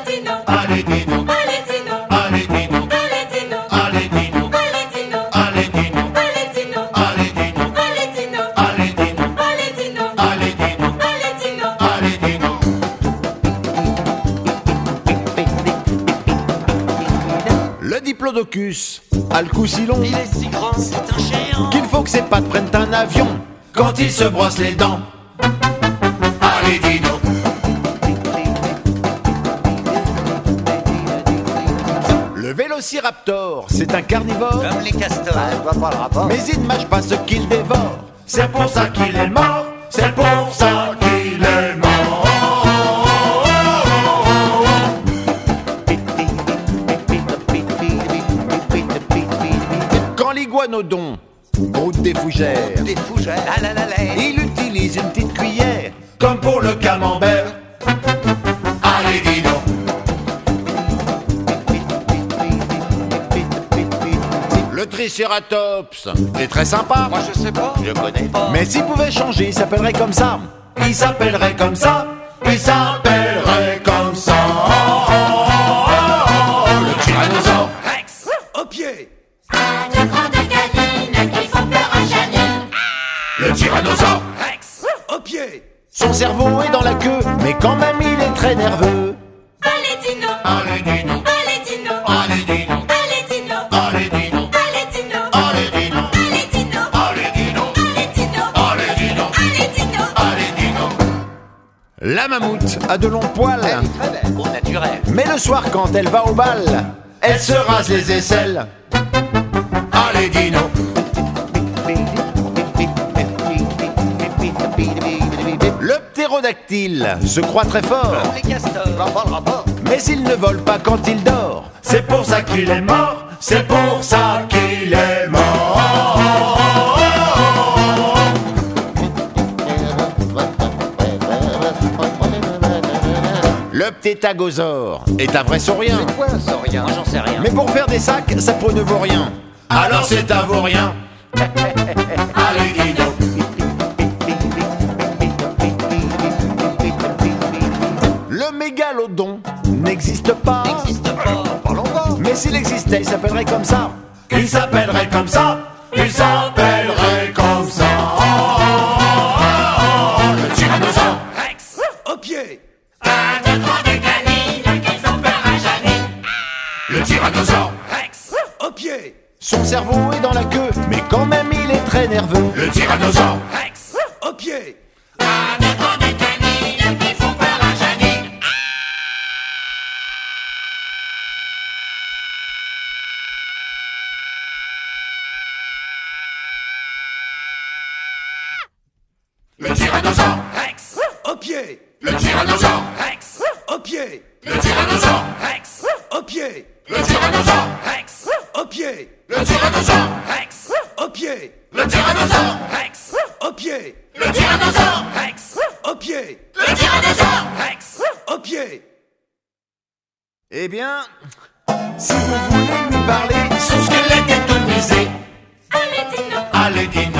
allez Dino, allez Dino, allez Dino, allez Dino, allez Dino, allez Dino, allez Dino, allez Dino, allez Dino, allez Dino, allez Dino, allez Dino, allez Dino, allez Dino. allez Dino. Le diplodocus a le cou si long Il est si grand, c'est un géant. qu'il faut que ses pattes prennent un avion quand il se brosse les dents. Allez Dino. Le vélociraptor, c'est un carnivore, Comme les castors. Je vois pas le rapport. mais il ne mâche pas ce qu'il dévore. C'est pour ça qu'il est mort, c'est pour ça qu'il est mort. Quand l'iguanodon broute des fougères, Des fougères. La la la la. il utilise une petite cuillère, comme pour le camembert. Allez Dino. Le tricératops est très sympa, Moi je sais pas. Je connais pas. mais s'il pouvait changer, il s'appellerait comme ça. Il s'appellerait comme ça. Il s'appellerait comme ça. Le tyrannosaure. Rex, au pied. De grandes canines qui font peur à Janine. Le tyrannosaure. Rex, au pied. Son cerveau est dans la queue, mais quand même il est très nerveux. Allez Dino, Allez Dino. allez Dino, Allez Dino. allez Dino, Allez Dino. allez Dino, Allez Dino. allez Dino, Allez Dino. allez Dino, Allez Dino. allez Dino. Allez Dino. La mammouth a de longs poils, Elle est très belle. Au naturel. mais le soir quand elle va au bal, elle se rase les aisselles. Allez Dino. Le ptérodactyle se croit très fort, Comme les castors. Je vois pas le rapport. mais il ne vole pas quand il dort. C'est pour ça qu'il est mort, c'est pour ça qu'il est mort. Le ptétagosaure est un vrai saurien, C'est quoi un saurien? Moi j'en sais rien. mais pour faire des sacs, sa peau ne vaut rien. Alors c'est un vaurien. Allez Dino. Le mégalodon n'existe pas, N'existe pas. Parlons pas. mais s'il existait, il s'appellerait comme ça. Il s'appellerait comme ça. Il s'appellerait comme ça. Le tyrannosaure. Rex, au pied. De grandes canines qui font peur à Janine. Le tyrannosaure. Rex, au pied. Son cerveau est dans la queue, mais quand même il est très nerveux. Le tyrannosaure. Rex, au pied. De grandes canines qui font peur à Janine. Le tyrannosaure. Rex, au pied. Le tyrannosaure. Rex, au pied. Le tyrannosaure. Rex, au pied. Le tyrannosaure. Rex, au pied. Le tyrannosaure. Rex, au pied. Le tyrannosaure. Rex, au pied. Le tyrannosaure. Rex, au pied. Le tyrannosaure. Rex, au pied. Eh bien, si vous voulez lui parler, son squelette est tout brisé. Allez Dino, Allez Dino.